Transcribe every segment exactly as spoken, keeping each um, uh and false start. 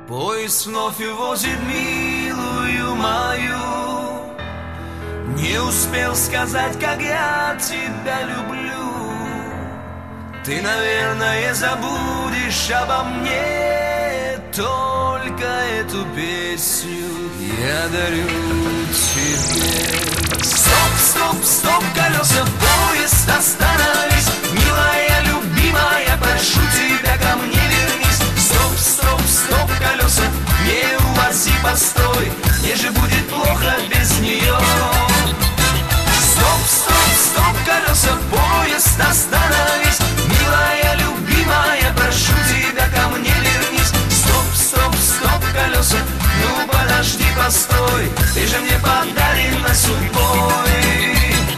Поезд вновь увозит милую мою. Не успел сказать, как я тебя люблю. Ты, наверное, забудешь обо мне. Только эту песню я дарю тебе. Стоп, стоп, стоп, колеса, поезд, остановись. Милая, любимая, прошу тебя, ко мне вернись. Стоп, стоп, стоп, колеса, не увози, постой. Мне же будет плохо без нее. Стоп, стоп, стоп, колеса, поезд, остановись. Милая, любимая, прошу тебя, ко мне вернись. Стоп, стоп, стоп, колеса, ну подожди, постой. Ты же мне подарена судьбой.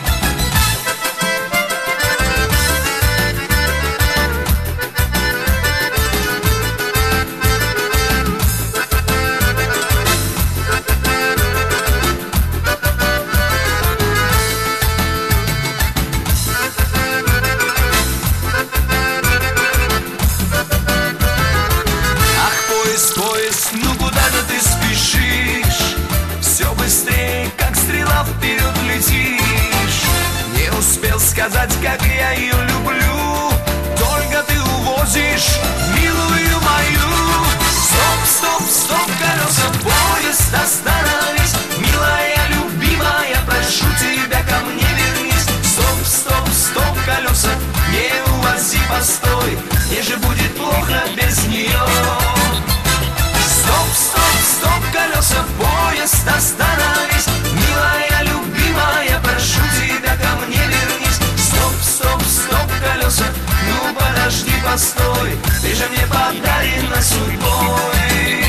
Ну куда же ты спешишь? Все быстрее, как стрела, вперед летишь. Не успел сказать, как я ее люблю. Только ты увозишь милую мою. Стоп, стоп, стоп, колеса, поезд, остановись. Милая, любимая, прошу тебя, ко мне вернись. Стоп, стоп, стоп, колеса, не увози, постой. Мне же будет плохо без нее. Стоп, стоп, стоп, колеса, поезд, остановись. Милая, любимая, прошу тебя, ко мне вернись. Стоп, стоп, стоп, колеса, ну подожди, постой. Ты же мне подарена судьбой.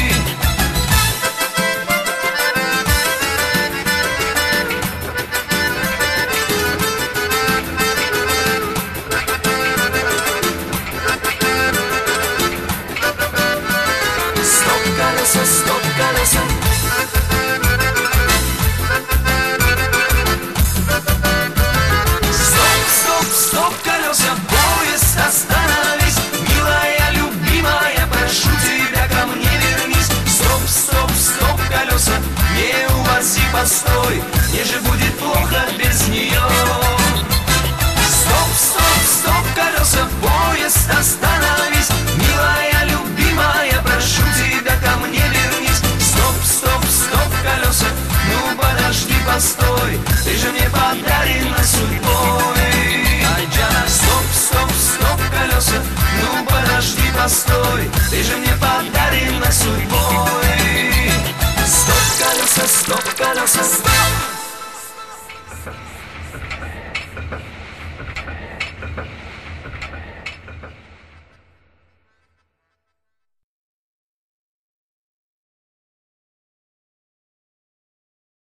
Стоп, колеса. Стоп, стоп, стоп, колеса, поезд, остановись. Милая, любимая, прошу тебя, ко мне вернись. Стоп, стоп, стоп, колеса, не увози, постой. Мне же будет плохо без нее. Стоп, стоп, стоп, колеса, поезд, остановись. Милая, любимая, прошу тебя, ко мне вернись. Стоп, стоп, стоп, колеса, ну подожди, постой. Ты же мне подарена судьбой. Ай, Джана, стоп, стоп, стоп, колеса, ну подожди, постой. Ты же мне подарена судьбой. Стоп, колеса, стоп, колеса, стоп.